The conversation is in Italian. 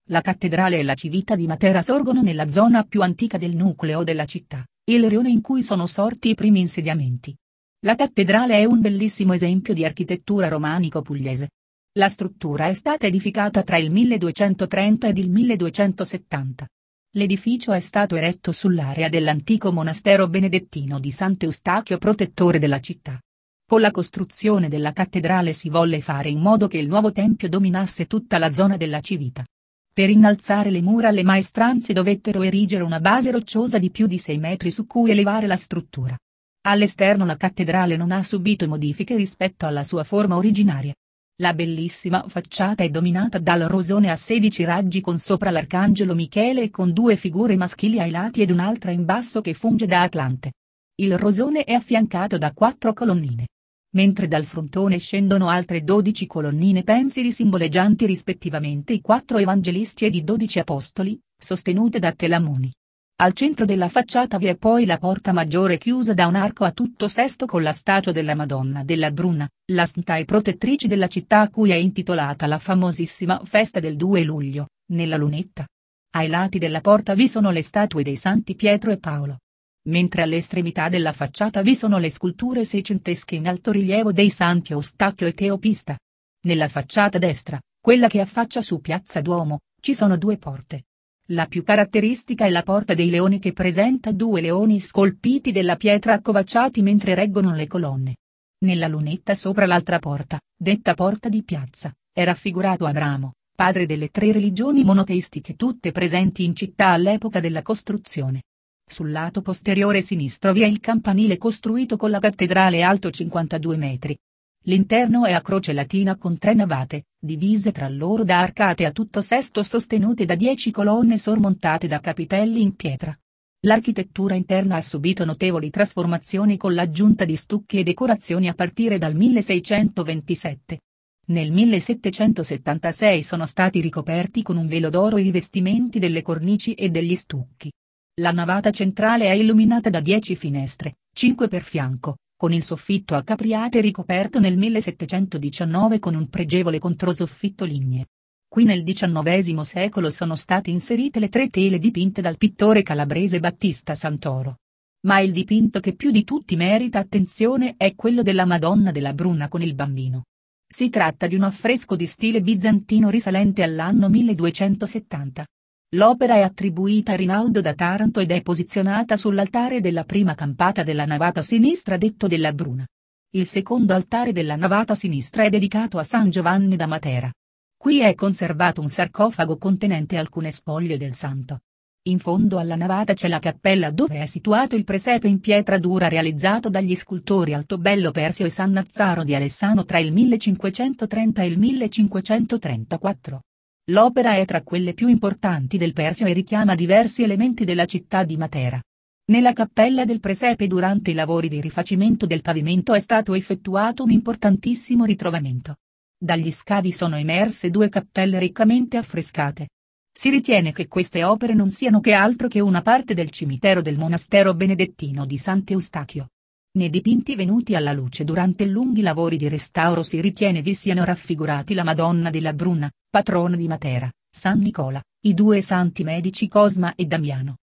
La cattedrale e la civita di Matera sorgono nella zona più antica del nucleo della città, il rione in cui sono sorti i primi insediamenti. La cattedrale è un bellissimo esempio di architettura romanico-pugliese. La struttura è stata edificata tra il 1230 ed il 1270. L'edificio è stato eretto sull'area dell'antico monastero benedettino di Sant'Eustachio, protettore della città. Con la costruzione della cattedrale si volle fare in modo che il nuovo tempio dominasse tutta la zona della civita. Per innalzare le mura le maestranze dovettero erigere una base rocciosa di più di 6 metri su cui elevare la struttura. All'esterno la cattedrale non ha subito modifiche rispetto alla sua forma originaria. La bellissima facciata è dominata dal rosone a 16 raggi con sopra l'arcangelo Michele e con 2 figure maschili ai lati ed un'altra in basso che funge da atlante. Il rosone è affiancato da 4 colonnine, mentre dal frontone scendono altre 12 colonnine pensili simboleggianti rispettivamente i 4 evangelisti ed i 12 apostoli, sostenute da telamoni. Al centro della facciata vi è poi la porta maggiore chiusa da un arco a tutto sesto con la statua della Madonna della Bruna, la santa e protettrice della città a cui è intitolata la famosissima festa del 2 luglio, nella lunetta. Ai lati della porta vi sono le statue dei santi Pietro e Paolo, mentre all'estremità della facciata vi sono le sculture seicentesche in altorilievo dei santi Eustachio e Teopista. Nella facciata destra, quella che affaccia su Piazza Duomo, ci sono 2 porte. La più caratteristica è la Porta dei Leoni che presenta 2 leoni scolpiti della pietra accovacciati mentre reggono le colonne. Nella lunetta sopra l'altra porta, detta Porta di Piazza, è raffigurato Abramo, padre delle 3 religioni monoteistiche tutte presenti in città all'epoca della costruzione. Sul lato posteriore sinistro vi è il campanile costruito con la cattedrale alto 52 metri. L'interno è a croce latina con 3 navate, divise tra loro da arcate a tutto sesto sostenute da 10 colonne sormontate da capitelli in pietra. L'architettura interna ha subito notevoli trasformazioni con l'aggiunta di stucchi e decorazioni a partire dal 1627. Nel 1776 sono stati ricoperti con un velo d'oro i rivestimenti delle cornici e degli stucchi. La navata centrale è illuminata da 10 finestre, 5 per fianco, con il soffitto a capriate ricoperto nel 1719 con un pregevole controsoffitto ligneo. Qui nel XIX secolo sono state inserite le 3 tele dipinte dal pittore calabrese Battista Santoro. Ma il dipinto che più di tutti merita attenzione è quello della Madonna della Bruna con il Bambino. Si tratta di un affresco di stile bizantino risalente all'anno 1270. L'opera è attribuita a Rinaldo da Taranto ed è posizionata sull'altare della prima campata della navata sinistra detto della Bruna. Il secondo altare della navata sinistra è dedicato a San Giovanni da Matera. Qui è conservato un sarcofago contenente alcune spoglie del santo. In fondo alla navata c'è la cappella dove è situato il presepe in pietra dura realizzato dagli scultori Altobello Persio e Sannazzaro di Alessano tra il 1530 e il 1534. L'opera è tra quelle più importanti del Persio e richiama diversi elementi della città di Matera. Nella cappella del presepe durante i lavori di rifacimento del pavimento è stato effettuato un importantissimo ritrovamento. Dagli scavi sono emerse 2 cappelle riccamente affrescate. Si ritiene che queste opere non siano che altro che una parte del cimitero del monastero benedettino di Sant'Eustachio. Nei dipinti venuti alla luce durante lunghi lavori di restauro si ritiene vi siano raffigurati la Madonna della Bruna, patrona di Matera, San Nicola, i 2 santi medici Cosma e Damiano,